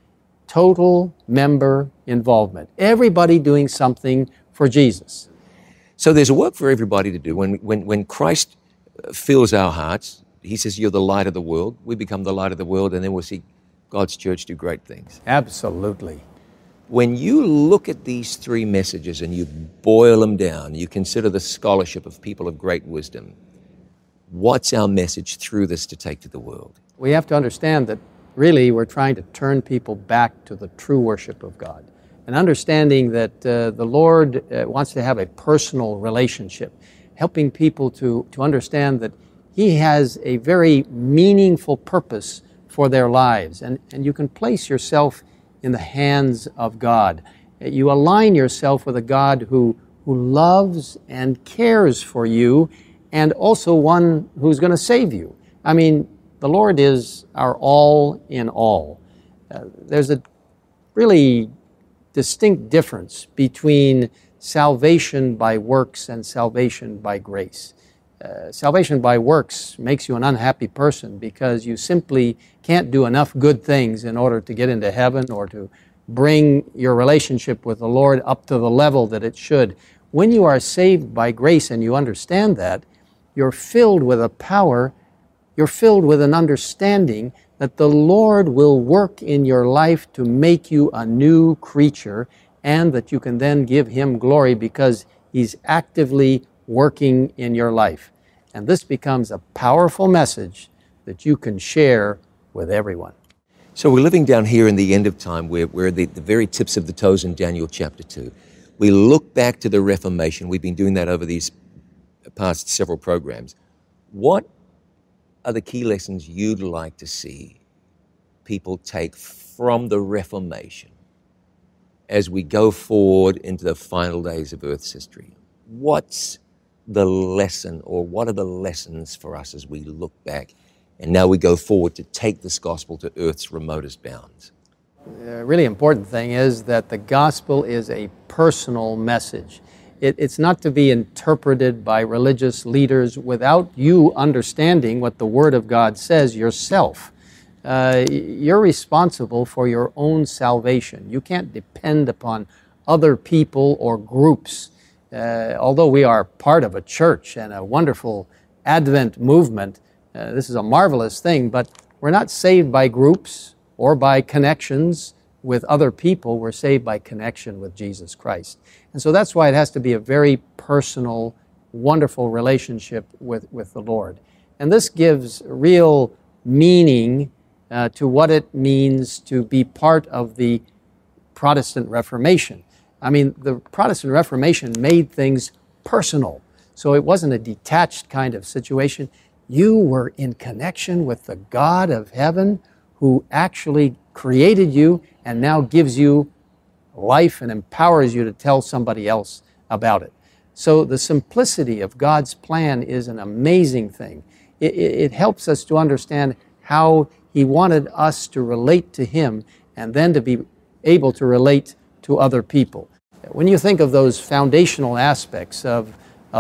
B: Total member involvement. Everybody doing something for Jesus.
A: So there's a work for everybody to do. When Christ fills our hearts, He says, "You're the light of the world." We become the light of the world, and then we'll see God's church do great things.
B: Absolutely.
A: When you look at these 3 messages and you boil them down, you consider the scholarship of people of great wisdom, what's our message through this to take to the world?
B: We have to understand that really we're trying to turn people back to the true worship of God, and understanding that the Lord wants to have a personal relationship, helping people to understand that He has a very meaningful purpose for their lives. And you can place yourself in the hands of God. You align yourself with a God who loves and cares for you, and also one who's going to save you. I mean, the Lord is our all in all. There's a really distinct difference between salvation by works and salvation by grace. Salvation by works makes you an unhappy person because you simply can't do enough good things in order to get into heaven or to bring your relationship with the Lord up to the level that it should. When you are saved by grace and you understand that, you're filled with a power, you're filled with an understanding that the Lord will work in your life to make you a new creature, and that you can then give Him glory because He's actively working in your life. And this becomes a powerful message that you can share with everyone.
A: So we're living down here in the end of time. We're at the very tips of the toes in Daniel chapter 2. We look back to the Reformation. We've been doing that over these past several programs. What are the key lessons you'd like to see people take from the Reformation as we go forward into the final days of Earth's history? What's the lesson, or what are the lessons for us as we look back and now we go forward to take this gospel to Earth's remotest bounds?
B: The really important thing is that the gospel is a personal message. It's not to be interpreted by religious leaders without you understanding what the Word of God says yourself. You're responsible for your own salvation. You can't depend upon other people or groups. Although we are part of a church and a wonderful Advent movement, this is a marvelous thing, but we're not saved by groups or by connections with other people. We're saved by connection with Jesus Christ. And so that's why it has to be a very personal, wonderful relationship with the Lord. And this gives real meaning to what it means to be part of the Protestant Reformation. I mean, the Protestant Reformation made things personal. So it wasn't a detached kind of situation. You were in connection with the God of heaven who actually created you and now gives you life and empowers you to tell somebody else about it. So the simplicity of God's plan is an amazing thing. It helps us to understand how He wanted us to relate to Him and then to be able to relate to other people. When you think of those foundational aspects of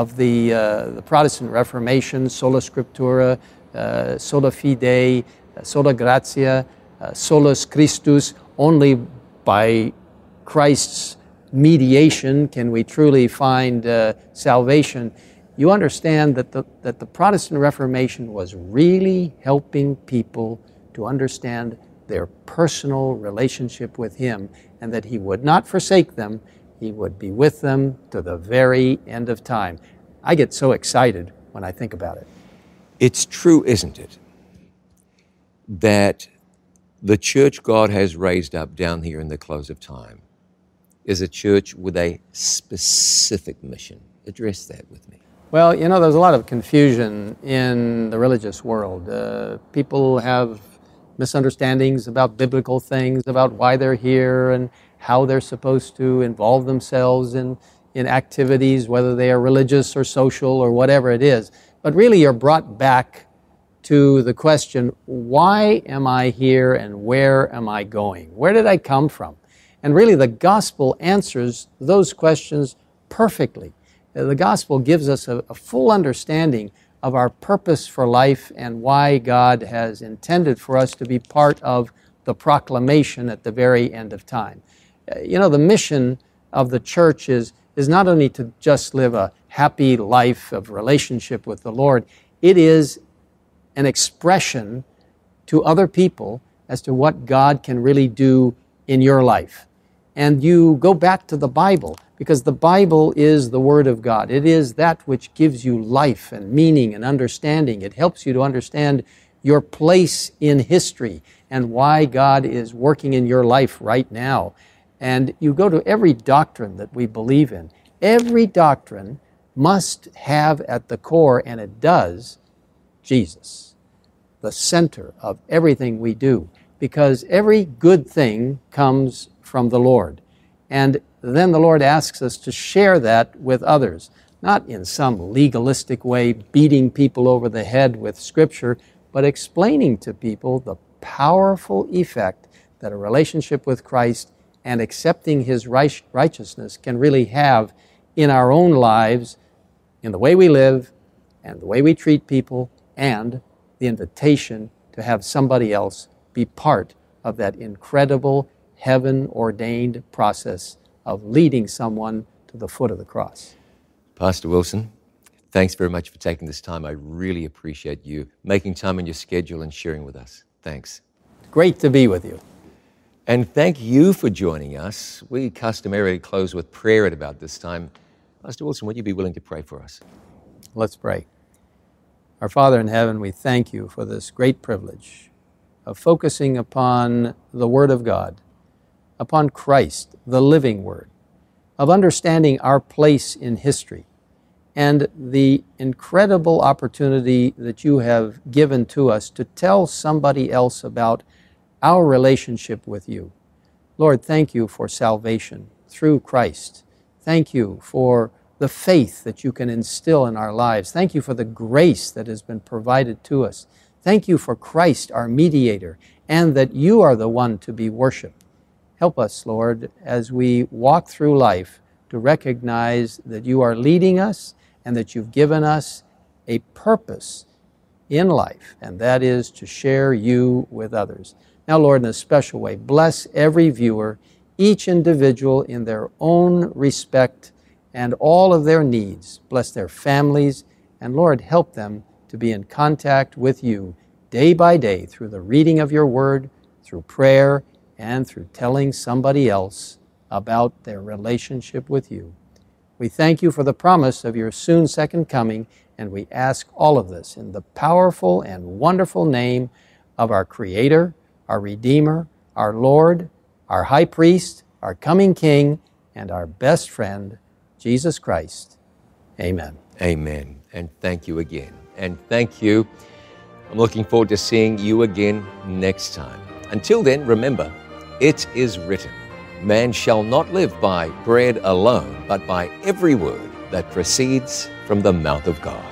B: the Protestant Reformation, sola scriptura, sola fide, sola gratia, solus Christus, only by Christ's mediation can we truly find salvation. You understand that the Protestant Reformation was really helping people to understand their personal relationship with Him, and that He would not forsake them. He would be with them to the very end of time. I get so excited when I think about it.
A: It's true, isn't it, that the church God has raised up down here in the close of time is a church with a specific mission. Address that with me.
B: Well, you know, there's a lot of confusion in the religious world. People have misunderstandings about biblical things, about why they're here and how they're supposed to involve themselves in activities, whether they are religious or social or whatever it is. But really you're brought back to the question, why am I here and where am I going? Where did I come from? And really the gospel answers those questions perfectly. The gospel gives us a full understanding of our purpose for life and why God has intended for us to be part of the proclamation at the very end of time. You know, the mission of the church is not only to just live a happy life of relationship with the Lord, it is an expression to other people as to what God can really do in your life. And you go back to the Bible, because the Bible is the Word of God. It is that which gives you life and meaning and understanding. It helps you to understand your place in history and why God is working in your life right now. And you go to every doctrine that we believe in. Every doctrine must have at the core, and it does, Jesus, the center of everything we do. because every good thing comes from the Lord. And then the Lord asks us to share that with others, not in some legalistic way, beating people over the head with Scripture, but explaining to people the powerful effect that a relationship with Christ and accepting His righteousness can really have in our own lives, in the way we live and the way we treat people, and the invitation to have somebody else be part of that incredible heaven-ordained process of leading someone to the foot of the cross.
A: Pastor Wilson, thanks very much for taking this time. I really appreciate you making time in your schedule and sharing with us. Thanks.
B: Great to be with you.
A: And thank you for joining us. We customarily close with prayer at about this time. Pastor Wilson, would you be willing to pray for us?
B: Let's pray. Our Father in heaven, we thank you for this great privilege of focusing upon the Word of God, upon Christ, the living Word, of understanding our place in history, and the incredible opportunity that you have given to us to tell somebody else about our relationship with you. Lord, thank you for salvation through Christ. Thank you for the faith that you can instill in our lives. Thank you for the grace that has been provided to us. Thank you for Christ, our mediator, and that you are the one to be worshiped. Help us, Lord, as we walk through life to recognize that you are leading us and that you've given us a purpose in life, and that is to share you with others. Now, Lord, in a special way, bless every viewer, each individual in their own respect and all of their needs. Bless their families, and Lord, help them to be in contact with you day by day through the reading of your word, through prayer, and through telling somebody else about their relationship with you. We thank you for the promise of your soon second coming, and we ask all of this in the powerful and wonderful name of our Creator, our Redeemer, our Lord, our High Priest, our coming King, and our best friend, Jesus Christ. Amen.
A: Amen. And thank you again. And thank you. I'm looking forward to seeing you again next time. Until then, remember, it is written, man shall not live by bread alone, but by every word that proceeds from the mouth of God.